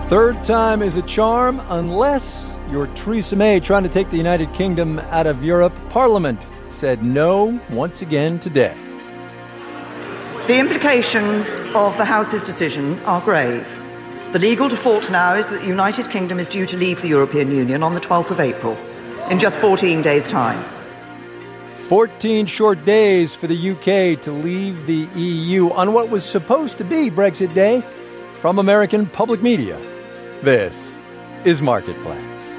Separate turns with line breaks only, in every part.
Third time is a charm unless you're Theresa May trying to take the United Kingdom out of Europe. Parliament said no once again today.
The implications of the House's decision are grave. The legal default now is that the United Kingdom is due to leave the European Union on the 12th of April, in just 14 days' time.
14 short days for the UK to leave the EU on what was supposed to be Brexit Day. From American Public Media, this is Marketplace.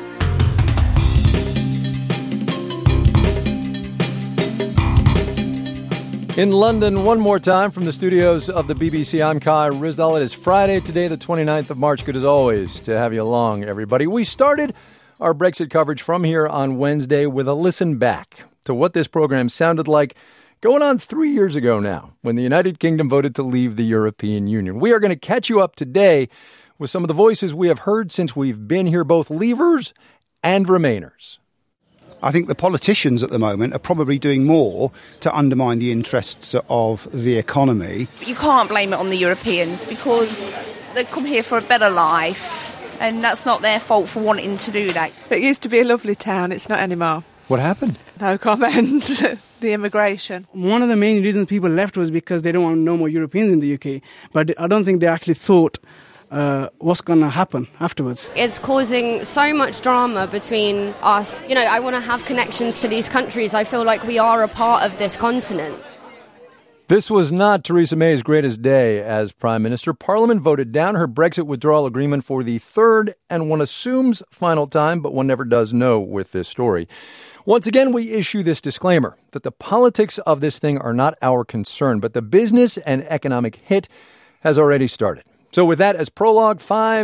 In London, one more time from the studios of the BBC, I'm Kai Rizdal. It is Friday today, the 29th of March. Good as always to have you along, everybody. We started our Brexit coverage from here on Wednesday with a listen back to what this program sounded like going on 3 years ago now, when the United Kingdom voted to leave the European Union. We are going to catch you up today with some of the voices we have heard since we've been here, both leavers and remainers.
I think the politicians at the moment are probably doing more to undermine the interests of the economy.
You can't blame it on the Europeans because they come here for a better life, and that's not their fault for wanting to do that.
It used to be a lovely town, it's not anymore.
What happened?
No comment. The immigration.
One of the main reasons people left was because they don't want no more Europeans in the UK. But I don't think they actually thought what's going to happen afterwards.
It's causing so much drama between us. You know, I want to have connections to these countries. I feel like we are a part of this continent.
This was not Theresa May's greatest day as Prime Minister. Parliament voted down her Brexit withdrawal agreement for the third and one assumes final time, but one never does know with this story. Once again, we issue this disclaimer that the politics of this thing are not our concern, but the business and economic hit has already started. So with that as prologue,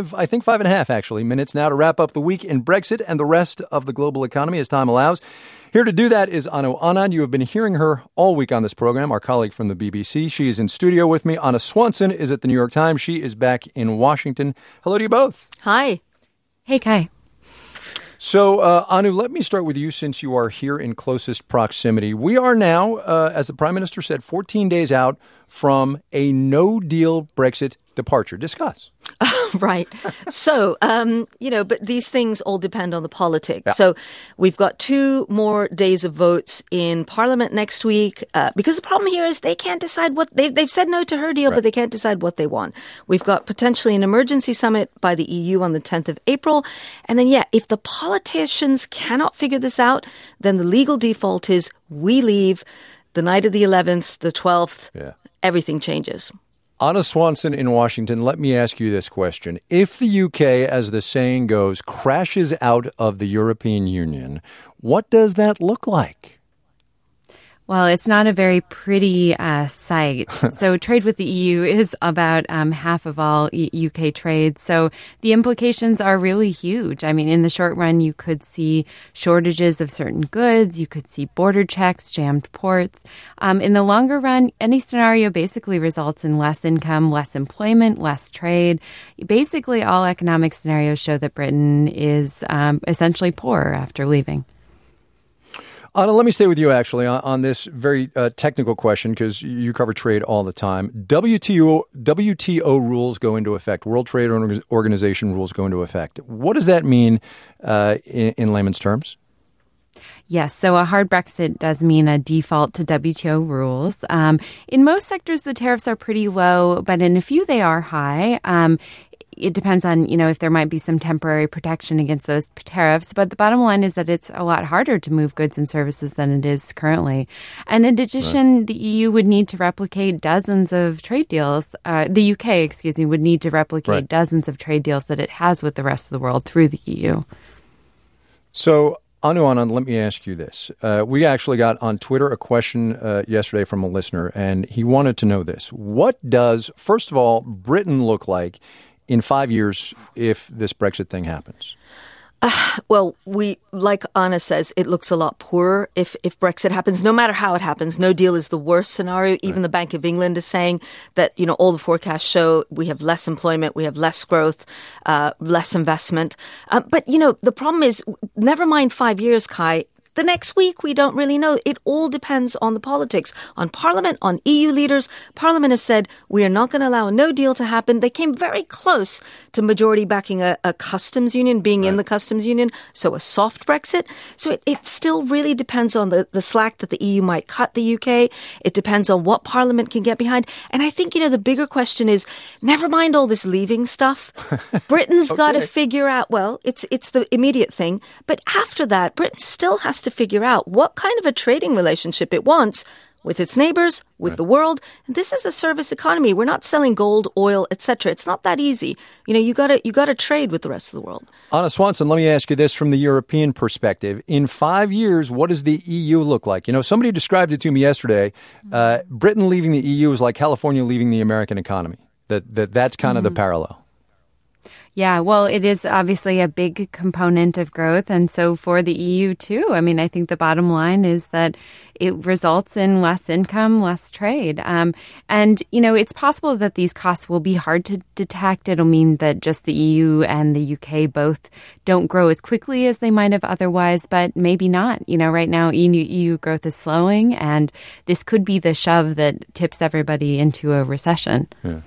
5.5 minutes now to wrap up the week in Brexit and the rest of the global economy as time allows. Here to do that is Anu Anand. You have been hearing her all week on this program, our colleague from the BBC. She is in studio with me. Anna Swanson is at the New York Times. She is back in Washington. Hello to you both.
Hi.
Hey, Kai.
So, Anu, let me start with you since you are here in closest proximity. We are now, as the Prime Minister said, 14 days out from a no-deal Brexit departure. Discuss.
Right. So, but these things all depend on the politics.
Yeah.
So we've got 2 more days of votes in Parliament next week because the problem here is they can't decide what they've said no to her deal, but they can't decide what they want. We've got potentially an emergency summit by the EU on the 10th of April. And then, if the politicians cannot figure this out, then the legal default is we leave the night of the 11th, the 12th, everything changes.
Anna Swanson in Washington, let me ask you this question. If the UK, as the saying goes, crashes out of the European Union, what does that look like?
Well, it's not a very pretty sight. So trade with the EU is about half of all UK trade. So the implications are really huge. I mean, in the short run, you could see shortages of certain goods. You could see border checks, jammed ports. In the longer run, any scenario basically results in less income, less employment, less trade. Basically, all economic scenarios show that Britain is essentially poorer after leaving.
Anna, let me stay with you, actually, on this very technical question, because you cover trade all the time. WTO rules go into effect. World Trade Organization rules go into effect. What does that mean in layman's terms?
Yes, so a hard Brexit does mean a default to WTO rules. In most sectors, the tariffs are pretty low, but in a few, they are high. It depends on, if there might be some temporary protection against those tariffs. But the bottom line is that it's a lot harder to move goods and services than it is currently. And in addition, the EU would need to replicate dozens of trade deals. The UK, would need to replicate dozens of trade deals that it has with the rest of the world through the EU.
So, Anu Anand, let me ask you this. We actually got on Twitter a question yesterday from a listener, and he wanted to know this. What does, first of all, Britain look like in 5 years if this Brexit thing happens?
Well, like Anna says, it looks a lot poorer if Brexit happens, no matter how it happens. No deal is the worst scenario. Even the Bank of England is saying that, all the forecasts show we have less employment, we have less growth, less investment. But the problem is, never mind 5 years, Kai, the next week, we don't really know. It all depends on the politics, on Parliament, on EU leaders. Parliament has said, we are not going to allow a no deal to happen. They came very close to majority backing a customs union, being in the customs union, so a soft Brexit. So it still really depends on the slack that the EU might cut the UK. It depends on what Parliament can get behind. And I think, the bigger question is, never mind all this leaving stuff. Britain's got to figure out, well, it's the immediate thing. But after that, Britain still has to figure out what kind of a trading relationship it wants with its neighbors, with the world. And this is a service economy. We're not selling gold, oil, etc. It's not that easy. You got to trade with the rest of the world.
Anna Swanson, let me ask you this from the European perspective. In 5 years, what does the EU look like? Somebody described it to me yesterday. Britain leaving the EU is like California leaving the American economy. That's kind of the parallel.
Yeah, well, it is obviously a big component of growth. And so for the EU, too, I think the bottom line is that it results in less income, less trade. And, it's possible that these costs will be hard to detect. It'll mean that just the EU and the UK both don't grow as quickly as they might have otherwise, but maybe not. Right now, EU growth is slowing, and this could be the shove that tips everybody into a recession.
Yeah.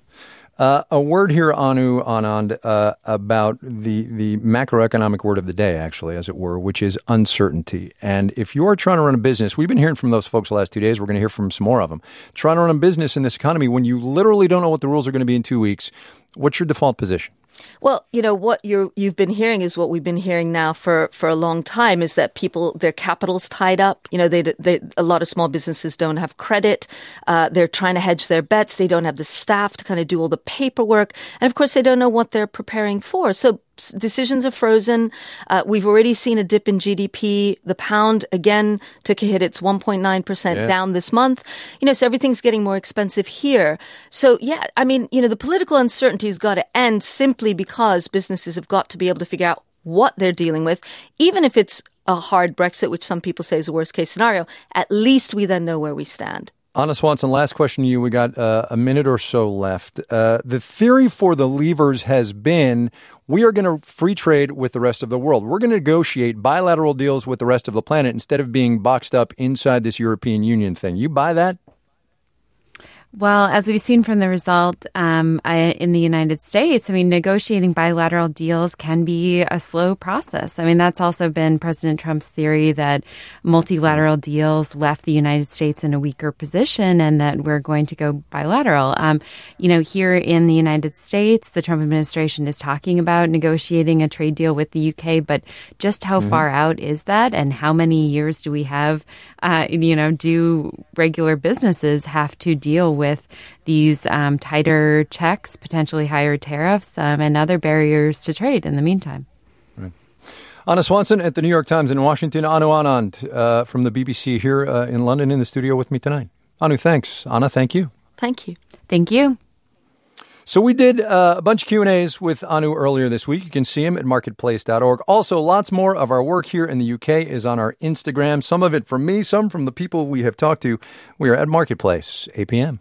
A word here, Anu Anand, about the macroeconomic word of the day, actually, as it were, which is uncertainty. And if you're trying to run a business, we've been hearing from those folks the last 2 days. We're going to hear from some more of them. Trying to run a business in this economy when you literally don't know what the rules are going to be in 2 weeks, what's your default position?
Well, what you've been hearing is what we've been hearing now for a long time, is that people, their capital's tied up. A lot of small businesses don't have credit. They're trying to hedge their bets. They don't have the staff to kind of do all the paperwork. And of course, they don't know what they're preparing for. So decisions are frozen. We've already seen a dip in GDP. The pound, again, took a hit. It's 1.9% down this month. So everything's getting more expensive here. So, the political uncertainty has got to end simply because businesses have got to be able to figure out what they're dealing with. Even if it's a hard Brexit, which some people say is a worst case scenario, at least we then know where we stand.
Anna Swanson, last question to you. We got a minute or so left. The theory for the leavers has been we are going to free trade with the rest of the world. We're going to negotiate bilateral deals with the rest of the planet instead of being boxed up inside this European Union thing. You buy that?
Well, as we've seen from the result in the United States, negotiating bilateral deals can be a slow process. That's also been President Trump's theory that multilateral deals left the United States in a weaker position and that we're going to go bilateral. Here in the United States, the Trump administration is talking about negotiating a trade deal with the UK, but just how far out is that, and how many years do we have? Do regular businesses have to deal with these tighter checks, potentially higher tariffs, and other barriers to trade in the meantime?
Right. Anna Swanson at the New York Times in Washington. Anu Anand from the BBC here in London in the studio with me tonight. Anu, thanks. Anna, thank you.
Thank you.
Thank you.
So we did a bunch of Q&As with Anu earlier this week. You can see him at marketplace.org. Also, lots more of our work here in the UK is on our Instagram. Some of it from me, some from the people we have talked to. We are at Marketplace, 8 p.m.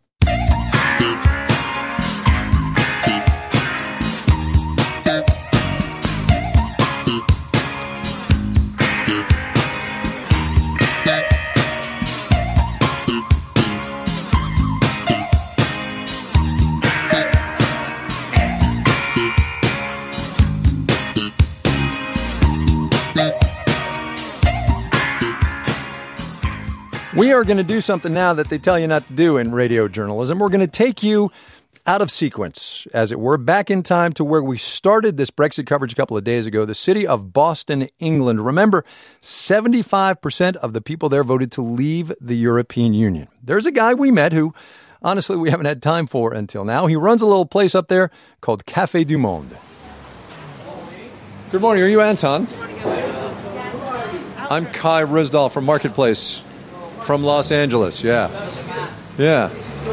We are going to do something now that they tell you not to do in radio journalism. We're going to take you out of sequence, as it were, back in time to where we started this Brexit coverage a couple of days ago, the city of Boston, England. Remember, 75% of the people there voted to leave the European Union. There's a guy we met who, honestly, we haven't had time for until now. He runs a little place up there called Café du Monde. Good morning. Are you Anton? I'm Kai Risdal from Marketplace. From Los Angeles, yeah. Yeah.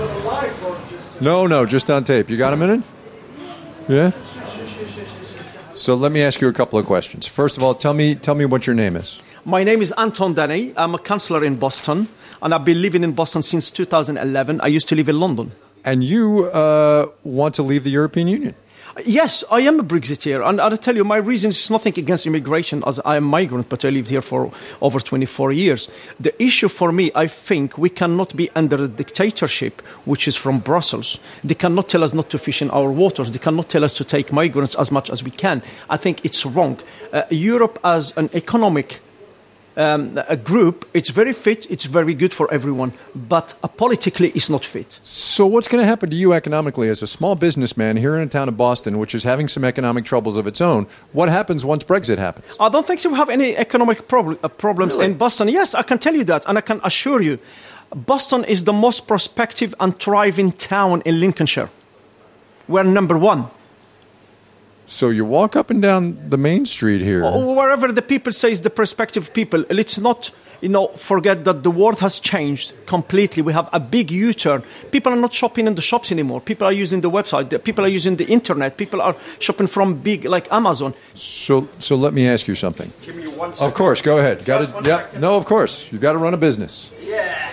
No, just on tape. You got a minute? Yeah? So let me ask you a couple of questions. First of all, tell me what your name is.
My name is Anton Danny. I'm a councillor in Boston, and I've been living in Boston since 2011. I used to live in London.
And you want to leave the European Union?
Yes, I am a Brexiteer, and I'll tell you, my reason is nothing against immigration, as I am migrant, but I lived here for over 24 years. The issue for me, I think we cannot be under a dictatorship, which is from Brussels. They cannot tell us not to fish in our waters. They cannot tell us to take migrants as much as we can. I think it's wrong. Europe as an economic a group, it's very fit, it's very good for everyone, but politically it's not fit.
So what's going to happen to you economically as a small businessman here in a town of Boston, which is having some economic troubles of its own? What happens once Brexit happens?
I don't think we have any economic problems in Boston. Yes, I can tell you that, and I can assure you, Boston is the most prospective and thriving town in Lincolnshire. We're number one.
So you walk up and down the main street here.
Wherever the people say is the prospective people, let's not, forget that the world has changed completely. We have a big U-turn. People are not shopping in the shops anymore. People are using the website. People are using the internet. People are shopping from big, like Amazon.
So let me ask you something.
Give me 1 second.
Of course, go ahead. No, of course. You got to run a business.
Yeah.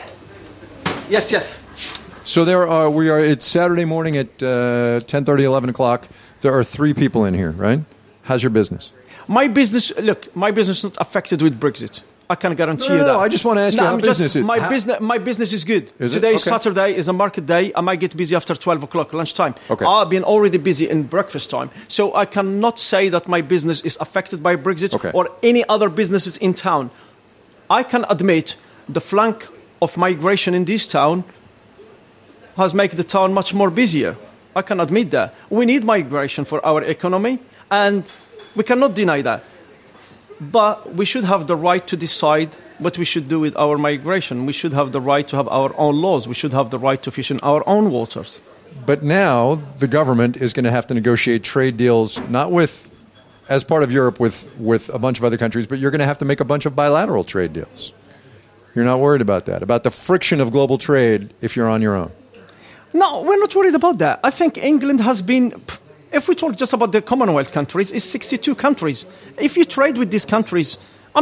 Yes.
So it's Saturday morning at 10:30, 11 o'clock. There are 3 people in here, right? How's your business?
My business is not affected with Brexit. I can guarantee you that.
No, I just want to ask you how business is.
My business is good.
Today
is Saturday, is a market day. I might get busy after 12 o'clock, lunchtime.
Okay.
I've been already busy in breakfast time. So I cannot say that my business is affected by Brexit or any other businesses in town. I can admit the flank of migration in this town has made the town much more busier. I can admit that. We need migration for our economy, and we cannot deny that. But we should have the right to decide what we should do with our migration. We should have the right to have our own laws. We should have the right to fish in our own waters.
But now the government is going to have to negotiate trade deals, not as part of Europe with a bunch of other countries, but you're going to have to make a bunch of bilateral trade deals. You're not worried about that, about the friction of global trade if you're on your own?
No, we're not worried about that. I think England has been, if we talk just about the Commonwealth countries, it's 62 countries. If you trade with these countries,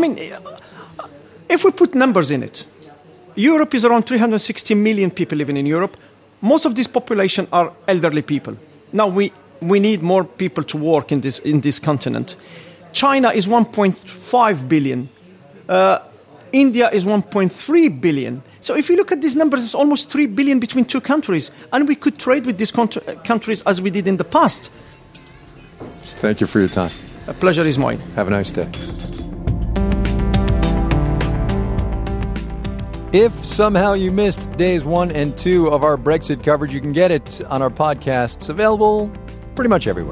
if we put numbers in it, Europe is around 360 million people living in Europe. Most of this population are elderly people. Now we need more people to work in this continent. China is 1.5 billion. India is 1.3 billion. So if you look at these numbers, it's almost 3 billion between 2 countries. And we could trade with these countries as we did in the past.
Thank you for your time.
A pleasure is mine.
Have a nice day. If somehow you missed days 1 and 2 of our Brexit coverage, you can get it on our podcasts, available pretty much everywhere.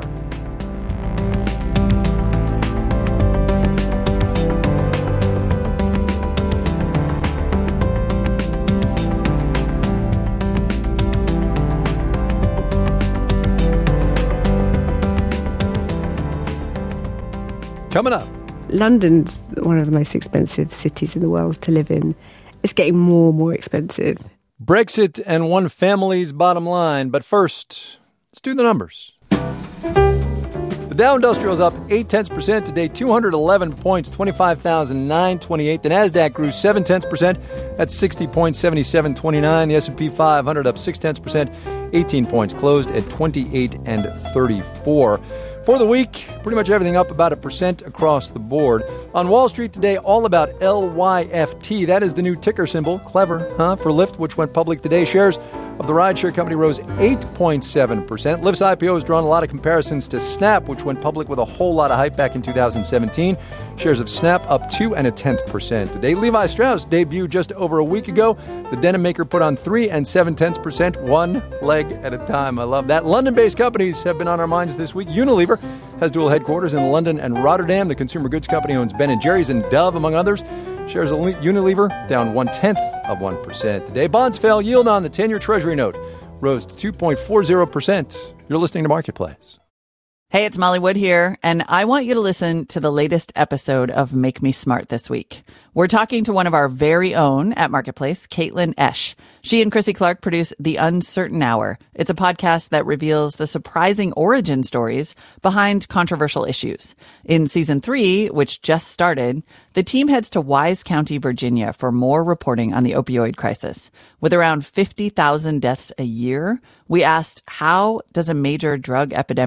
Coming up.
London's one of the most expensive cities in the world to live in. It's getting more and more expensive.
Brexit and one family's bottom line. But first, let's do the numbers. The Dow Industrial is up 0.8% today, 211 points, 25,928. The Nasdaq grew 0.7%. That's 60.7729. The S&P 500 up 0.6%, 18 points, closed at 28.34. For the week, pretty much everything up about 1% across the board. On Wall Street today, all about LYFT. That is the new ticker symbol. Clever, huh? For Lyft, which went public today. Shares of the rideshare company rose 8.7%. Lyft's IPO has drawn a lot of comparisons to Snap, which went public with a whole lot of hype back in 2017. Shares of Snap up 2.1% today. Levi Strauss debuted just over a week ago. The denim maker put on 3.7%, one leg at a time. I love that. London-based companies have been on our minds this week. Unilever has dual headquarters in London and Rotterdam. The consumer goods company owns Ben & Jerry's and Dove, among others. Shares of Unilever down 0.1% today. Bonds fell. Yield on the 10-year Treasury note rose to 2.40%. You're listening to Marketplace.
Hey, it's Molly Wood here, and I want you to listen to the latest episode of Make Me Smart this week. We're talking to one of our very own at Marketplace, Caitlin Esch. She and Chrissy Clark produce The Uncertain Hour. It's a podcast that reveals the surprising origin stories behind controversial issues. In season 3, which just started, the team heads to Wise County, Virginia for more reporting on the opioid crisis. With around 50,000 deaths a year, we asked, how does a major drug epidemic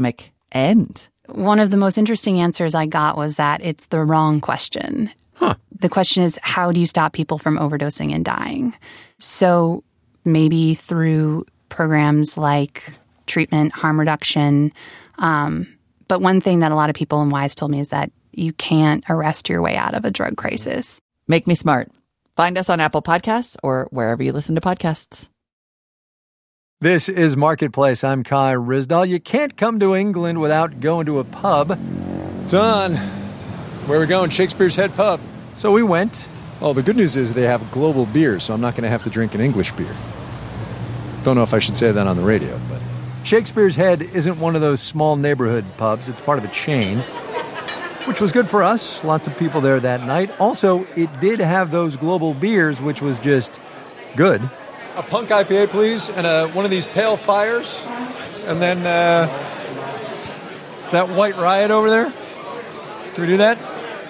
end?
One of the most interesting answers I got was that it's the wrong question. The question is, how do you stop people from overdosing and dying? So maybe through programs like treatment, harm reduction. But one thing that a lot of people in WISE told me is that you can't arrest your way out of a drug crisis.
Make Me Smart. Find us on Apple Podcasts or wherever you listen to podcasts.
This is Marketplace. I'm Kai Ryssdal. You can't come to England without going to a pub.
It's on. Where are we going? Shakespeare's Head Pub.
So we went.
Oh, the good news is they have global beer, so I'm not going to have to drink an English beer. Don't know if I should say that on the radio, but...
Shakespeare's Head isn't one of those small neighborhood pubs. It's part of a chain, which was good for us. Lots of people there that night. Also, it did have those global beers, which was just good.
A punk IPA, please, and one of these pale fires, and then that White Riot over there. Can we do that?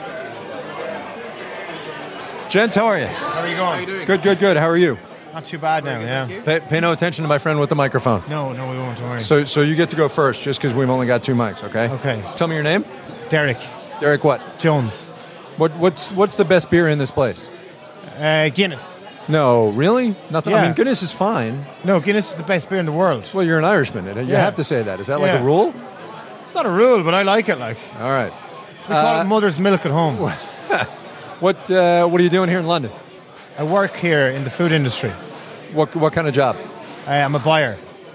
Gents, how are you?
How are you going? How are you doing?
Good. How are you?
Not too bad now, yeah.
Pay no attention to my friend with the microphone.
No, we won't, don't worry.
So you get to go first, just because we've only got 2 mics, okay?
Okay.
Tell me your name.
Derek.
Derek what?
Jones.
What's the best beer in this place?
Guinness.
No, really? Nothing.
Yeah.
I mean, Guinness is fine.
No, Guinness is the best beer in the world.
Well, you're an Irishman. You have to say that. Is that like a rule?
It's not a rule, but I like it. All
right.
We call it mother's milk at home.
What are you doing here in London?
I work here in the food industry.
What kind of job?
I'm a buyer.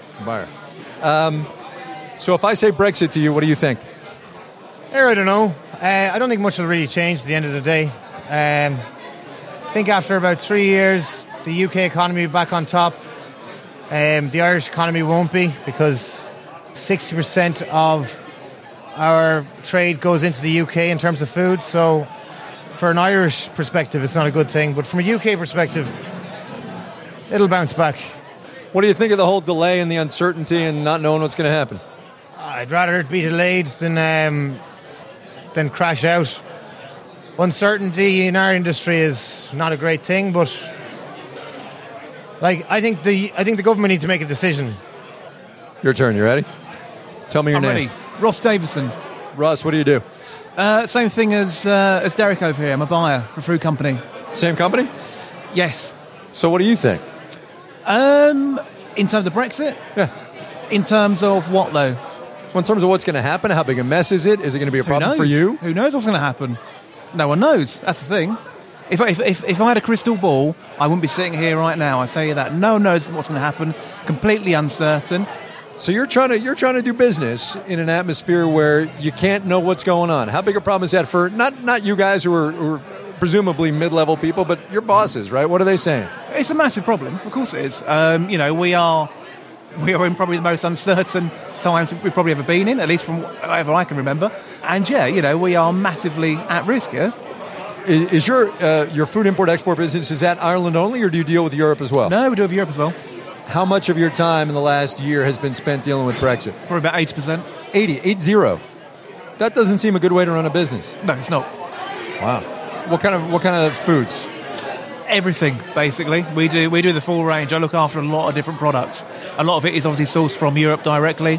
So if I say Brexit to you, what do you think?
I don't know. I don't think much will really change at the end of the day. I think after about 3 years, the UK economy will be back on top. The Irish economy won't be, because 60% of our trade goes into the UK in terms of food. So for an Irish perspective, it's not a good thing. But from a UK perspective, it'll bounce back.
What do you think of the whole delay and the uncertainty and not knowing what's going to happen?
I'd rather it be delayed than crash out. Uncertainty in our industry is not a great thing, but I think the government needs to make a decision.
Your turn. You ready? Tell me your name.
I'm ready. Ross Davison.
Ross, what do you do?
Same thing as Derek over here. I'm a buyer for a fruit company.
Same company?
Yes.
So what do you think?
In terms of Brexit?
Yeah.
In terms of what, though?
Well, in terms of what's going to happen, how big a mess is it? Is it going to be a problem for you?
Who knows what's going to happen? No one knows. That's the thing. If I had a crystal ball, I wouldn't be sitting here right now. I tell you that. No one knows what's going to happen. Completely uncertain.
So you're trying to do business in an atmosphere where you can't know what's going on. How big a problem is that for not you guys who are presumably mid-level people, but your bosses, right? What are they saying?
It's a massive problem. Of course it is. We are in probably the most uncertain times we've probably ever been in, at least from whatever I can remember. And we are massively at risk here.
Is your food import-export business, is that Ireland only, or do you deal with Europe as well?
No, we do with Europe as well.
How much of your time in the last year has been spent dealing with Brexit?
Probably about 80%.
80. That doesn't seem a good way to run a business.
No, it's not.
Wow. What kind of foods?
Everything, basically. We do the full range. I look after a lot of different products. A lot of it is obviously sourced from Europe directly.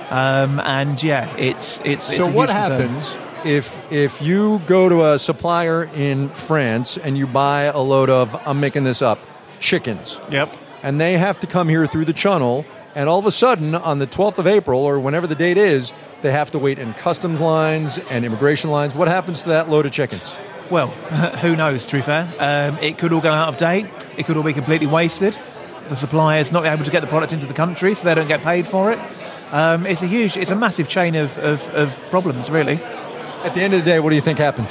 It's
so what happens if you go to a supplier in France and you buy a load of, I'm making this up, chickens?
Yep.
And they have to come here through the channel, and all of a sudden, on the 12th of April, or whenever the date is, they have to wait in customs lines and immigration lines. What happens to that load of chickens?
Well, who knows, to be fair. It could all go out of date. It could all be completely wasted. The supplier's not able to get the product into the country, so they don't get paid for it. It's a massive chain of problems, really.
At the end of the day, what do you think happens?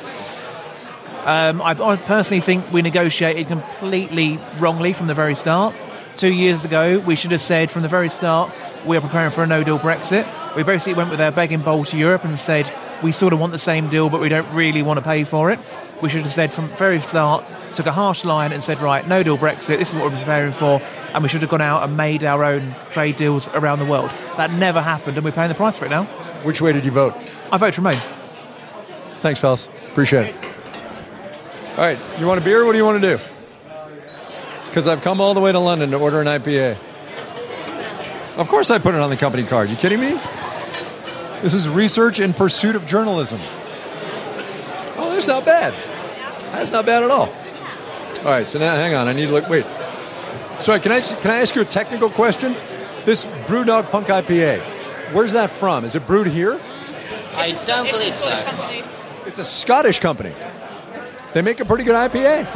I personally think we negotiated completely wrongly from the very start. 2 years ago, we should have said from the very start, we are preparing for a no-deal Brexit. We basically went with our begging bowl to Europe and said, we sort of want the same deal, but we don't really want to pay for it. We should have said from the very start, took a harsh line and said, right, no-deal Brexit, this is what we're preparing for, and we should have gone out and made our own trade deals around the world. That never happened, and we're paying the price for it now.
Which way did you vote?
I voted Remain.
Thanks, fellas. Appreciate it. All right, you want a beer? What do you want to do? Because I've come all the way to London to order an IPA. Of course I put it on the company card. You kidding me? This is research in pursuit of journalism. Oh, that's not bad. That's not bad at all. All right, so now hang on. I need to look. Wait. Sorry, can I ask you a technical question? This Brewdog Punk IPA, where's that from? Is it brewed here?
I don't believe so.
It's a Scottish company. They make a pretty good IPA.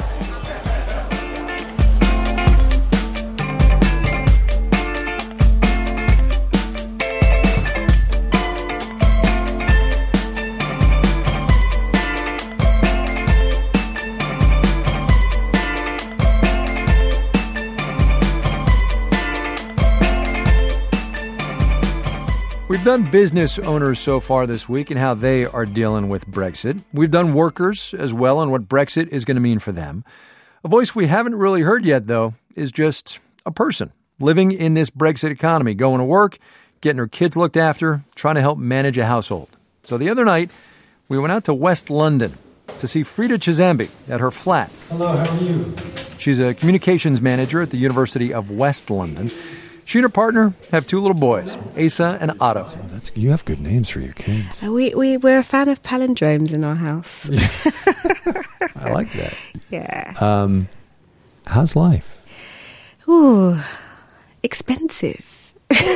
We've done business owners so far this week and how they are dealing with Brexit. We've done workers as well on what Brexit is going to mean for them. A voice we haven't really heard yet, though, is just a person living in this Brexit economy, going to work, getting her kids looked after, trying to help manage a household. So the other night, we went out to West London to see Frida Chizambi at her flat.
Hello, how are you?
She's a communications manager at the University of West London. She and her partner have two little boys, Asa and Otto.
So you have good names for your kids.
We're a fan of palindromes in our house.
I like that.
Yeah.
How's life?
Ooh, expensive.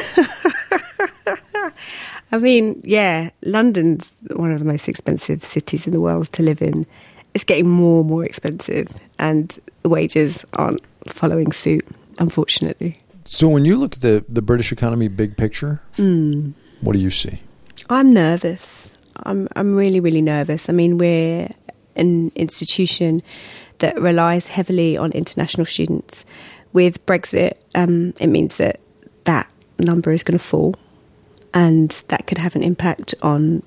I mean, yeah, London's one of the most expensive cities in the world to live in. It's getting more and more expensive, and the wages aren't following suit, unfortunately.
So when you look at the British economy big picture, what do you see?
I'm nervous. I'm really, really nervous. I mean, we're an institution that relies heavily on international students. With Brexit, it means that number is going to fall, and that could have an impact on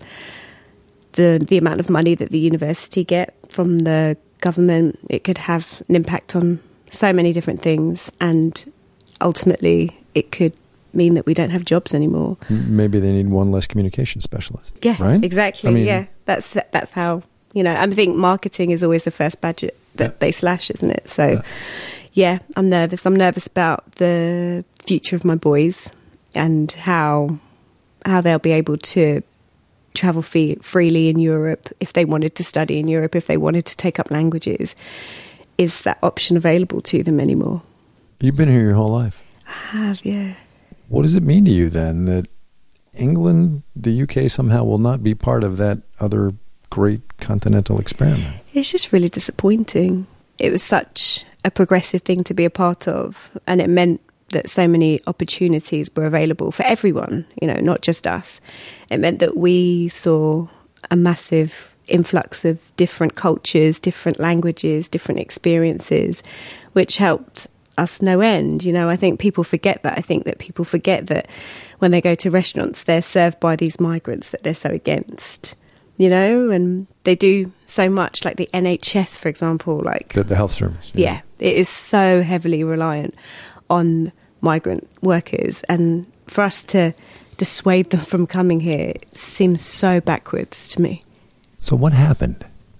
the amount of money that the university get from the government. It could have an impact on so many different things, and ultimately it could mean that we don't have jobs anymore.
Maybe they need one less communication specialist.
Yeah,
right?
Exactly. I mean, yeah, that's how, I think marketing is always the first budget that they slash, isn't it? So, yeah, I'm nervous. I'm nervous about the future of my boys and how they'll be able to travel freely in Europe if they wanted to study in Europe, if they wanted to take up languages. Is that option available to them anymore?
You've been here your whole life.
I have, yeah.
What does it mean to you then that England, the UK somehow will not be part of that other great continental experiment?
It's just really disappointing. It was such a progressive thing to be a part of, and it meant that so many opportunities were available for everyone, not just us. It meant that we saw a massive influx of different cultures, different languages, different experiences, which helped us no end. I think people forget that. I think that people forget that when they go to restaurants, they're served by these migrants that they're so against, and they do so much, like the NHS, for example, like
the health service.
Yeah, it is so heavily reliant on migrant workers, and for us to dissuade them from coming here seems so backwards to me.
So what happened?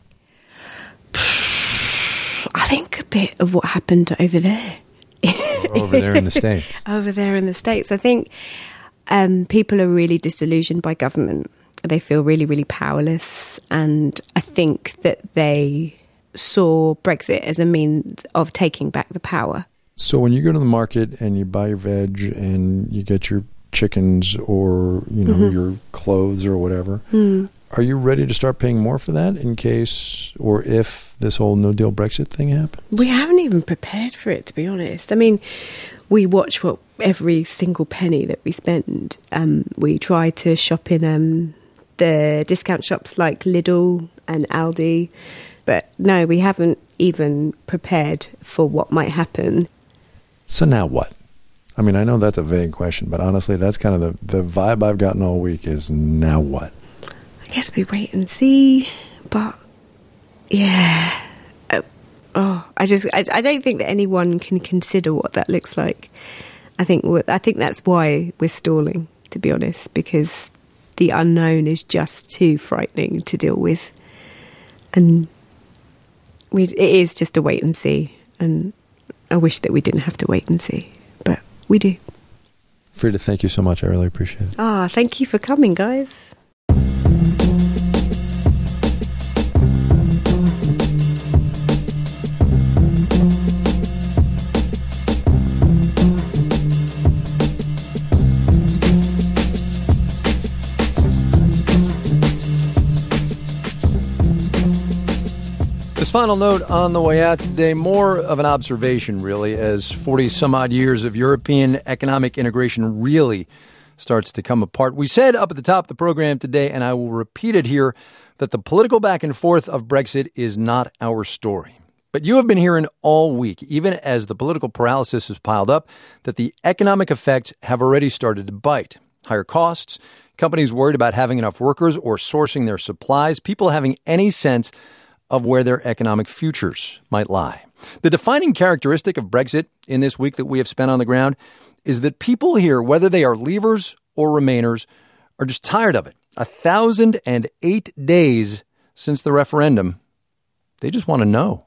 I think a bit of what happened over there.
Over there in the States.
Over there in the States. I think people are really disillusioned by government. They feel really, really powerless. And I think that they saw Brexit as a means of taking back the power.
So when you go to the market and you buy your veg and you get your chickens or, your clothes or whatever, are you ready to start paying more for that in case or if this whole no-deal Brexit thing happens?
We haven't even prepared for it, to be honest. I mean, we watch every single penny that we spend. We try to shop in the discount shops like Lidl and Aldi. But no, we haven't even prepared for what might happen.
So now what? I mean, I know that's a vague question, but honestly, that's kind of the vibe I've gotten all week is now what?
I guess we wait and see, but yeah. I don't think that anyone can consider what that looks like. I think that's why we're stalling, to be honest, because the unknown is just too frightening to deal with, and it is just a wait and see. And I wish that we didn't have to wait and see, but we do.
Frida, thank you so much. I really appreciate it.
Thank you for coming, guys.
This final note on the way out today, more of an observation, really, as 40-some-odd years of European economic integration really starts to come apart. We said up at the top of the program today, and I will repeat it here, that the political back and forth of Brexit is not our story. But you have been hearing all week, even as the political paralysis has piled up, that the economic effects have already started to bite. Higher costs, companies worried about having enough workers or sourcing their supplies, people having any sense of where their economic futures might lie. The defining characteristic of Brexit in this week that we have spent on the ground is that people here, whether they are leavers or remainers, are just tired of it. 1,008 days since the referendum. They just want to know.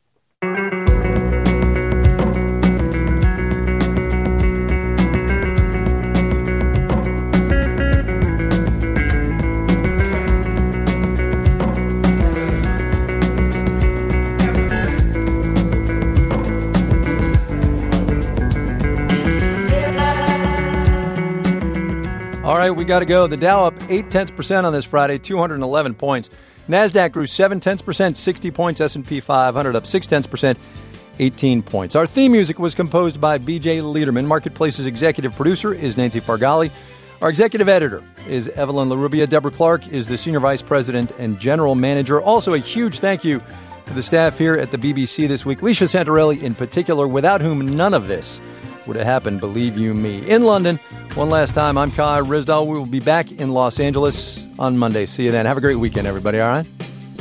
All right, we got to go. The Dow up 0.8% on this Friday, 211 points. NASDAQ grew 0.7%, 60 points. S&P 500 up 0.6%, 18 points. Our theme music was composed by B.J. Lederman. Marketplace's executive producer is Nancy Fargali. Our executive editor is Evelyn LaRubia. Deborah Clark is the senior vice president and general manager. Also, a huge thank you to the staff here at the BBC this week. Leisha Santarelli in particular, without whom none of this would have happened, believe you me. In London, one last time, I'm Kai Ryssdal. We will be back in Los Angeles on Monday. See you then. Have a great weekend, everybody, all right?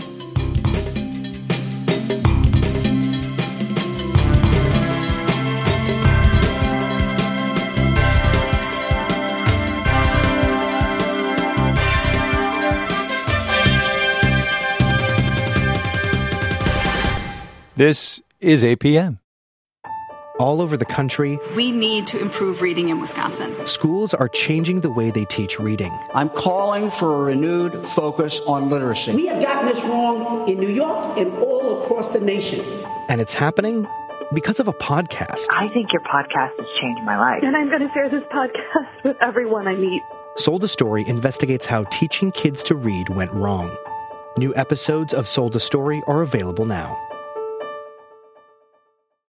This is APM.
All over the country,
we need to improve reading in Wisconsin.
Schools are changing the way they teach reading.
I'm calling for a renewed focus on literacy.
We have gotten this wrong in New York and all across the nation.
And it's happening because of a podcast.
I think your podcast has changed my life.
And I'm going to share this podcast with everyone I meet.
Sold a Story investigates how teaching kids to read went wrong. New episodes of Sold a Story are available now.